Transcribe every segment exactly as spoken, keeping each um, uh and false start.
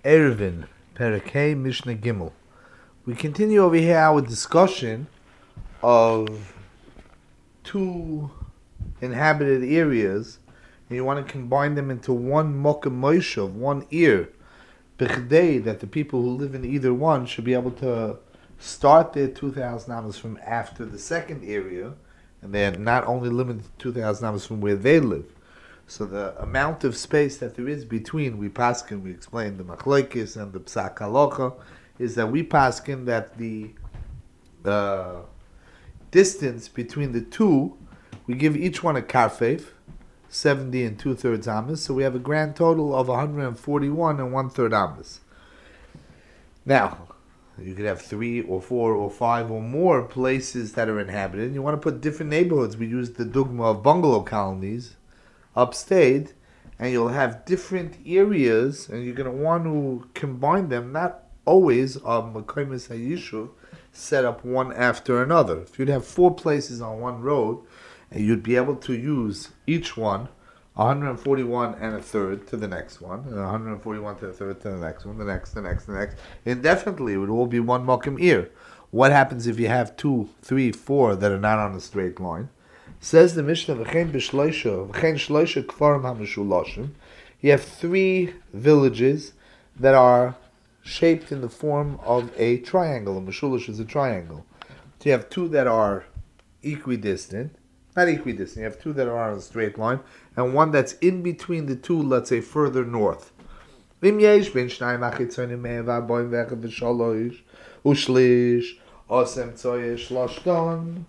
Eruvin, Perek Mishnah Gimel. We continue over here our discussion of two inhabited areas, and you want to combine them into one Mokem Moshav, one ear, B'chdei, that the people who live in either one should be able to start their two thousand amos from after the second area, and they're not only limited to two thousand amos from where they live. So the amount of space that there is between, we paskin, we explained the machlokes and the psak halacha, is that we paskin that the uh, distance between the two, we give each one a karfeif, seventy and two thirds amos, so we have a grand total of one hundred forty-one and one third amos. Now, you could have three or four or five or more places that are inhabited. You want to put different neighborhoods. We use the dogma of bungalow colonies upstate, and you'll have different areas, and you're going to want to combine them, not always on Mekomis HaYishuv, set up one after another. If you'd have four places on one road, and you'd be able to use each one, one hundred forty-one and a third to the next one, and one hundred forty-one to the third to the next one, the next, the next, the next. Indefinitely, it would all be one Mokem Ir. What happens if you have two, three, four that are not on a straight line? Says the Mishnah, V'chein b'shloisha, V'chein shloisha kfarim ha'meshulashim. You have three villages that are shaped in the form of a triangle. A meshulash is a triangle. So you have two that are equidistant, not equidistant, you have two that are on a straight line, and one that's in between the two, let's say further north. Im yesh ben shnayim achitzonim me'evad boim v'echad v'shalosh, ushlish, osem tzoye shlashton,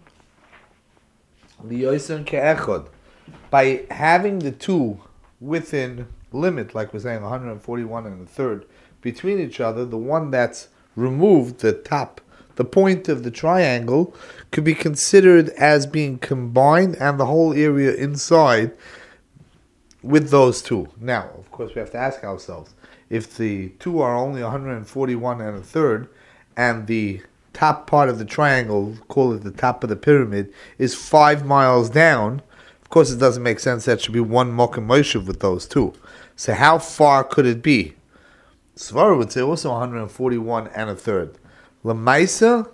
by having the two within limit, like we're saying, one hundred forty-one and a third, between each other, the one that's removed, the top, the point of the triangle, could be considered as being combined and the whole area inside with those two. Now, of course, we have to ask ourselves, if the two are only one hundred forty-one and a third, and the top part of the triangle, call it the top of the pyramid, is five miles down, of course it doesn't make sense that should be one Mokem Moshav with those two. So how far could it be? Svara would say also one hundred forty-one and a third. Lamaisa,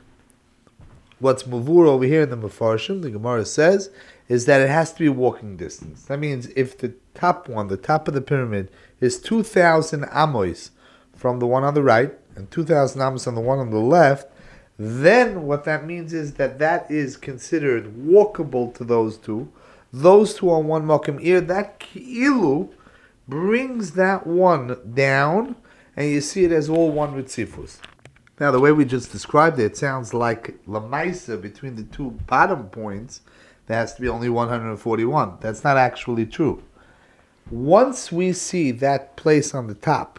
what's mavur over here in the Mefarshim, the Gemara says, is that it has to be walking distance. That means if the top one, the top of the pyramid, is two thousand amos from the one on the right, and two thousand amos on the one on the left, then what that means is that that is considered walkable to those two. Those two on one Mokem Ir, that Ki'ilu brings that one down, and you see it as all one Ritzifus. Now, the way we just described it, it sounds like Lamaisa, between the two bottom points, there has to be only one hundred forty-one. That's not actually true. Once we see that place on the top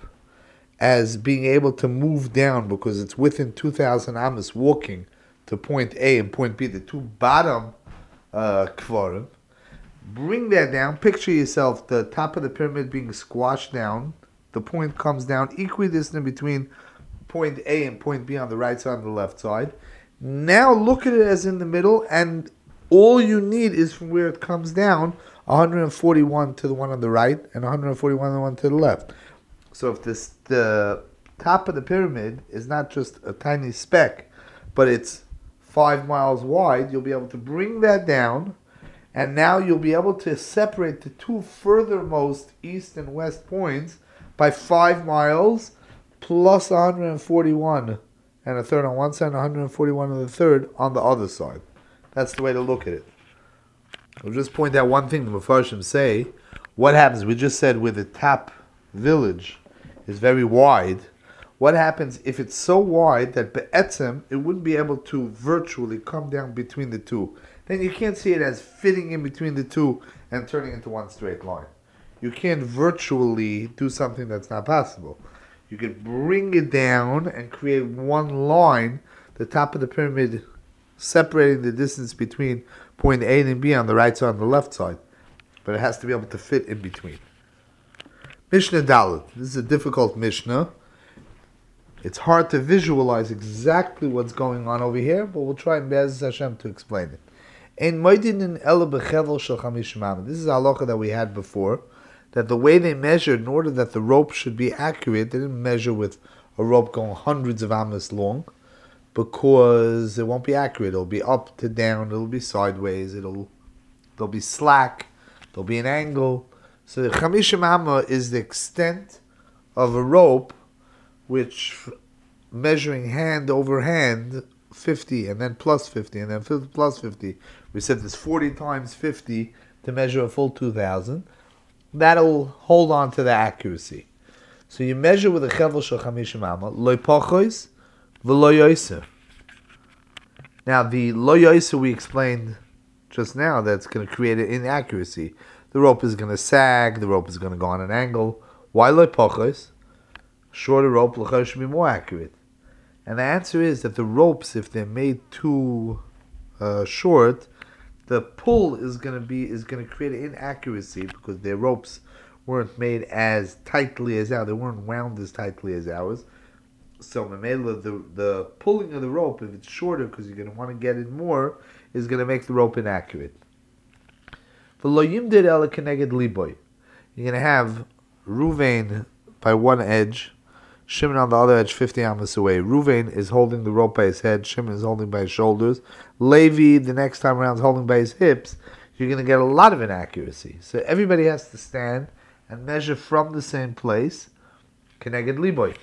as being able to move down because it's within two thousand amos walking to point A and point B, the two bottom uh, kvarim, bring that down. Picture yourself, the top of the pyramid being squashed down. The point comes down equidistant between point A and point B on the right side and the left side. Now look at it as in the middle, and all you need is from where it comes down, one hundred forty-one to the one on the right and one hundred forty-one to the one to the left. So if this the top of the pyramid is not just a tiny speck, but it's five miles wide, you'll be able to bring that down, and now you'll be able to separate the two furthermost east and west points by five miles plus one hundred forty-one and a third on one side and one hundred forty-one and a third on the other side. That's the way to look at it. I'll just point out one thing the Mefarshim say. What happens? We just said with the top village is very wide. What happens if it's so wide that be'etzem, it wouldn't be able to virtually come down between the two? Then you can't see it as fitting in between the two and turning into one straight line. You can't virtually do something that's not possible. You could bring it down and create one line, the top of the pyramid separating the distance between point A and B on the right side and the left side. But it has to be able to fit in between. Mishnah Dalet. This is a difficult Mishnah. It's hard to visualize exactly what's going on over here, but we'll try Be'ez Hashem to explain it. Ein moedin in ele bechevel shel chamish mamid. This is a halacha that we had before, that the way they measured, in order that the rope should be accurate, they didn't measure with a rope going hundreds of amas long, because it won't be accurate. It'll be up to down, it'll be sideways, it'll there'll be slack, there'll be an angle. So the chamishim amma is the extent of a rope, which measuring hand over hand, fifty, and then plus fifty, and then plus fifty. We said this forty times fifty to measure a full two thousand. That'll hold on to the accuracy. So you measure with a chevel shel chamishim amma, loy pochos v'lo yoser. Now the lo yoser we explained just now, that's going to create an inaccuracy. The rope is going to sag, the rope is going to go on an angle. Why loy pochos? Shorter rope l'chayr should be more accurate. And the answer is that the ropes, if they're made too uh, short, the pull is going to be is going to create an inaccuracy because their ropes weren't made as tightly as ours. They weren't wound as tightly as ours. So Mamela, the the pulling of the rope, if it's shorter because you're going to want to get it more, is going to make the rope inaccurate. For lo yimdid ela keneged liboy, you're going to have Ruvain by one edge, Shimon on the other edge, fifty amos away. Ruvain is holding the rope by his head. Shimon is holding by his shoulders. Levi, the next time around, is holding by his hips. You're going to get a lot of inaccuracy. So everybody has to stand and measure from the same place. Keneged liboy.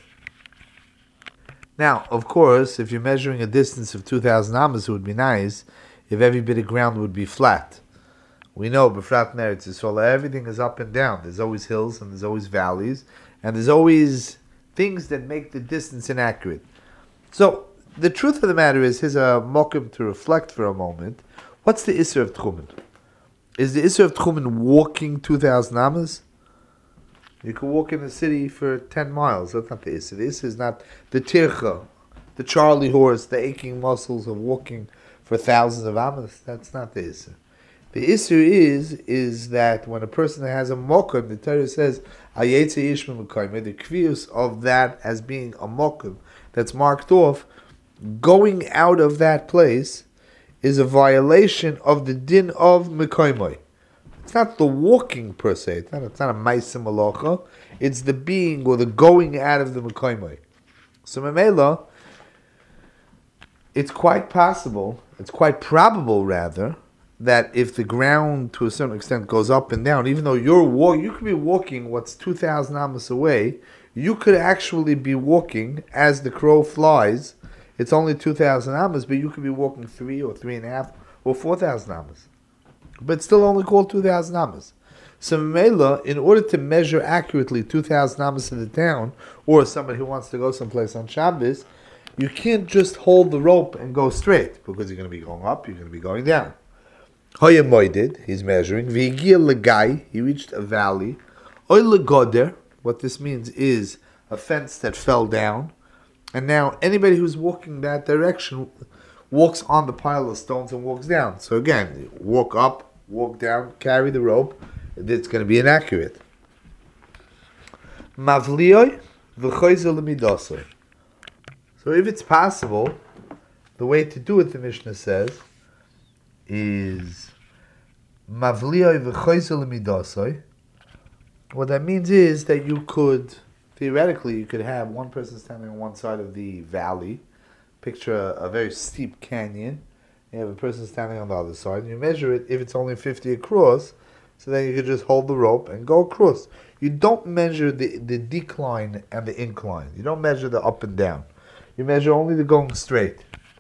Now, of course, if you're measuring a distance of two thousand amos, it would be nice if every bit of ground would be flat. We know, b'frat Eretz Yisrael, everything is up and down. There's always hills and there's always valleys. And there's always things that make the distance inaccurate. So, the truth of the matter is, here's a mokum to reflect for a moment. What's the Isser of Tchumen? Is the Isser of Tchumen walking two thousand amos? You can walk in the city for ten miles. That's not the Isser. The Isser is not the tircha, the Charlie horse, the aching muscles of walking for thousands of amos. That's not the Isser. The Isser is, is that when a person has a mokum, the Torah says, the kvius of that as being a mokum that's marked off, going out of that place is a violation of the din of mekoymoi. It's not the walking per se. It's not, it's not a ma'aseh malacha. It's the being or the going out of the mekoymoi. So memela, it's quite possible, it's quite probable rather, that if the ground to a certain extent goes up and down, even though you're walk, you could be walking what's two thousand amos away, you could actually be walking as the crow flies. It's only two thousand amos, but you could be walking three or three and a half or four thousand amos. But it's still only called two thousand amos. So Mela, in order to measure accurately two thousand amos in the town, or somebody who wants to go someplace on Shabbos, you can't just hold the rope and go straight, because you're going to be going up, you're going to be going down. Hoya moided, he's measuring. V'higia legai, he reached a valley. Oy legoder, what this means is a fence that fell down. And now anybody who's walking that direction walks on the pile of stones and walks down. So again, walk up, walk down, carry the rope. It's going to be inaccurate. Mavlioi v'choizel lemidosoi. So if it's possible, the way to do it, the Mishnah says, is mavlioi v'choizel lemidosoi. What that means is that you could, theoretically, you could have one person standing on one side of the valley. Picture a, a very steep canyon. You have a person standing on the other side. And you measure it if it's only fifty across. So then you could just hold the rope and go across. You don't measure the, the decline and the incline. You don't measure the up and down. You measure only the going straight.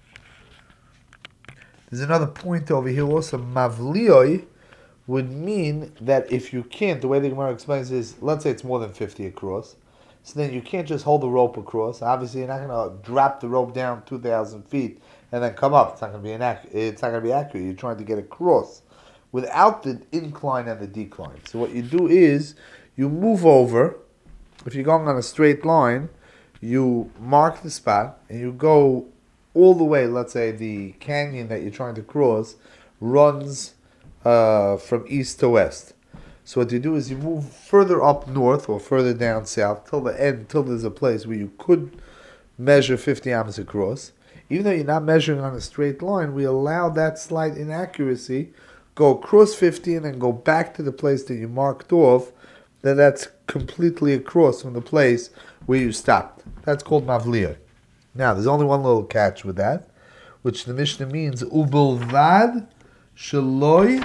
There's another point over here also. Mavlioi would mean that if you can't, the way the Gemara explains is, let's say it's more than fifty across, so then you can't just hold the rope across. Obviously, you're not going to drop the rope down two thousand feet and then come up. It's not going to be inaccurate. It's not going to be accurate. You're trying to get across without the incline and the decline. So what you do is you move over. If you're going on a straight line, you mark the spot and you go all the way. Let's say the canyon that you're trying to cross runs uh, from east to west. So what you do is you move further up north or further down south till the end, till there's a place where you could measure fifty amos across. Even though you're not measuring on a straight line, we allow that slight inaccuracy, go across fifty and then go back to the place that you marked off then that's completely across from the place where you stopped. That's called mavliya. Now, there's only one little catch with that, which the Mishnah means ubelvad shaloi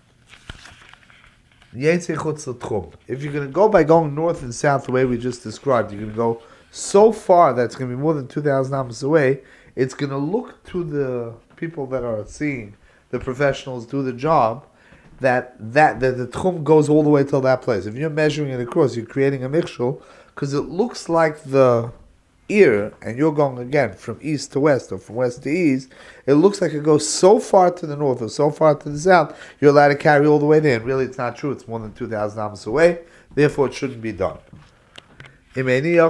yetze chutz l'tchum. If you're going to go by going north and south the way we just described, you're going to go so far that it's going to be more than two thousand amos away. It's going to look to the people that are seeing the professionals do the job that that, that the tchum goes all the way till that place. If you're measuring it across, you're creating a mikshul because it looks like the ear, and you're going again from east to west or from west to east. It looks like it goes so far to the north or so far to the south. You're allowed to carry all the way there. And really, it's not true. It's more than two thousand amos away. Therefore, it shouldn't be done. If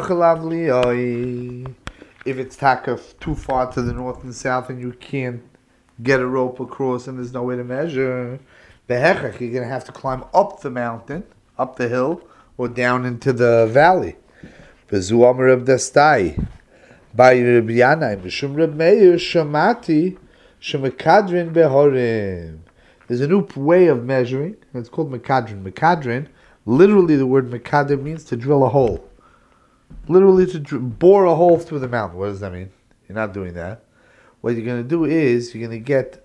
it's taka too far to the north and south, and you can't get a rope across, and there's no way to measure, behechach, you're going to have to climb up the mountain, up the hill, or down into the valley. V'zu amar Reb Dastai, by Reb Yanai, Mishum Reb Meir, Shamati, Shemekadrin behorim. There's a new way of measuring, and it's called Mekadrin. Mekadrin, literally the word Mekadrin means to drill a hole. Literally to dr- bore a hole through the mountain. What does that mean? You're not doing that. What you're going to do is, you're going to get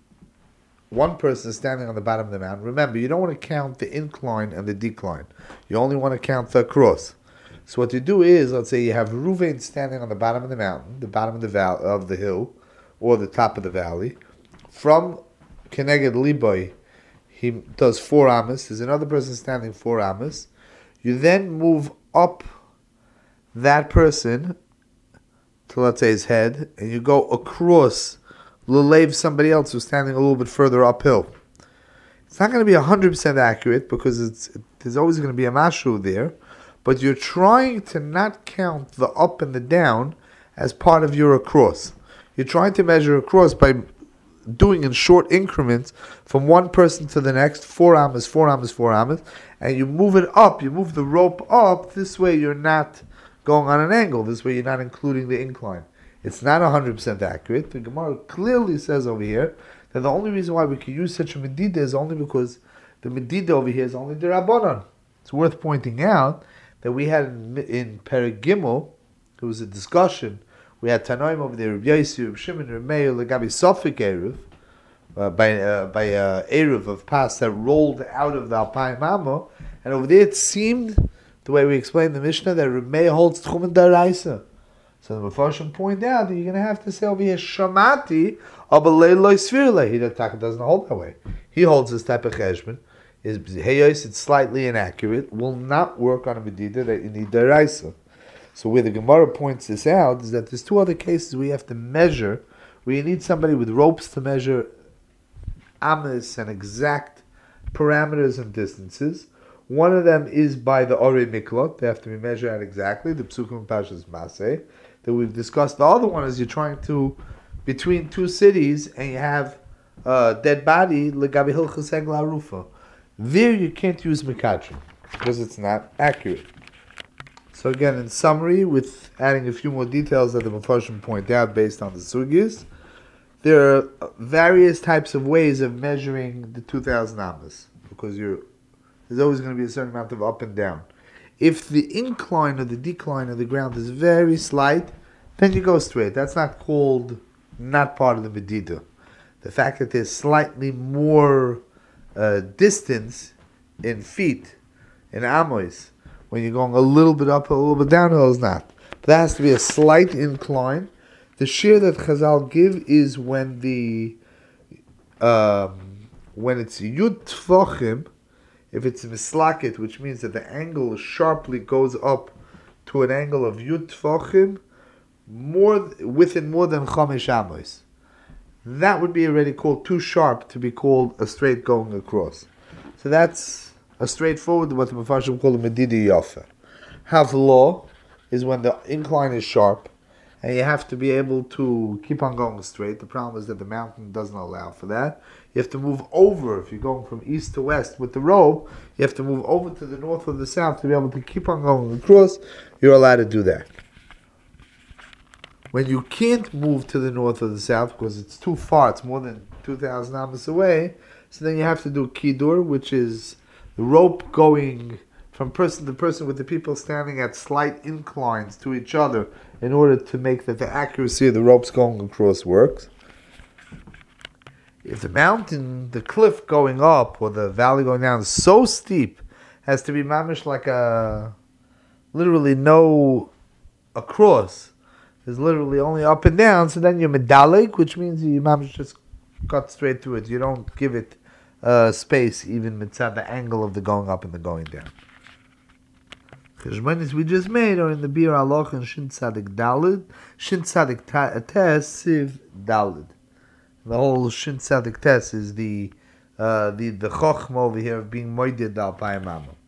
one person standing on the bottom of the mountain. Remember, you don't want to count the incline and the decline. You only want to count the cross. So what you do is, let's say you have Reuven standing on the bottom of the mountain, the bottom of the val- of the hill, or the top of the valley. From Keneged Liboy, he does four amos. There's another person standing four amos. You then move up that person to, let's say, his head, and you go across Lelev somebody else who's standing a little bit further uphill. It's not going to be one hundred percent accurate because it's it, there's always going to be a mashu there, but you're trying to not count the up and the down as part of your across. You're trying to measure across by doing in short increments from one person to the next, four amas, four amas, four amas, and you move it up, you move the rope up. This way you're not going on an angle. This way you're not including the incline. It's not one hundred percent accurate. The Gemara clearly says over here that the only reason why we can use such a medida is only because the medida over here is only the Rabbanon. It's worth pointing out that we had in, in Perek Gimel, there was a discussion. We had Tanoim over there, Reb Yossi, Reb Shimon, Reb Meir, Legabi Sofik Eruv, uh, by uh, by uh, Eruv of Pas that rolled out of the Alpayim Amo, and over there it seemed, the way we explained the Mishnah, that Reb Meir holds Tchum and Daraisa. So the Mefarshim point out that you're going to have to say over here, Shamati, Abalei Loi Svirle. He doesn't hold that way. He holds this type of cheshbon. His Heyos, it's slightly inaccurate, will not work on a Medida that you need Daraisa. So where the Gemara points this out is that there's two other cases where you have to measure, where you need somebody with ropes to measure amas and exact parameters and distances. One of them is by the Orei Miklot. They have to be measured out exactly, the Psukim Pashas Maseh, that we've discussed. The other one is you're trying to, between two cities, and you have a dead body, Legabi Hilchas Egla Rufa. There you can't use Mekadrin, because it's not accurate. So again, in summary, with adding a few more details that the Mefarshim point out based on the sugis, there are various types of ways of measuring the two thousand amas, because you're, there's always going to be a certain amount of up and down. If the incline or the decline of the ground is very slight, then you go straight. That's not called, not part of the Medida. The fact that there's slightly more uh, distance in feet, in amos, when you're going a little bit up, a little bit downhill is not. But there has to be a slight incline. The shear that Chazal give is when the um, when it's yud tfachim, if it's mislaket, which means that the angle sharply goes up to an angle of yud tfachim, more within more than chamesh amos. That would be already called too sharp to be called a straight going across. So that's a straightforward, what the Mefarshim call a medida yafa. Havlo is when the incline is sharp, and you have to be able to keep on going straight. The problem is that the mountain doesn't allow for that. You have to move over. If you're going from east to west with the rope, you have to move over to the north or the south to be able to keep on going across. You're allowed to do that. When you can't move to the north or the south because it's too far, it's more than two thousand amas away, so then you have to do kidur, which is the rope going from person to person, with the people standing at slight inclines to each other in order to make that the accuracy of the ropes going across works. If the mountain, the cliff going up or the valley going down is so steep as to be mamish like a, literally no across, there's literally only up and down, so then you're medalik, which means you mamish just cut straight through it. You don't give it uh, space even mitzad the angle of the going up and the going down. Cheshbonis we just made are in the Bir Aloch and Shin Tzadik Dalid, Shin Tzadik Tes, Siv Dalid. The whole Shin Tzadik Tes is the uh, the the chochma over here of being moided al payimama.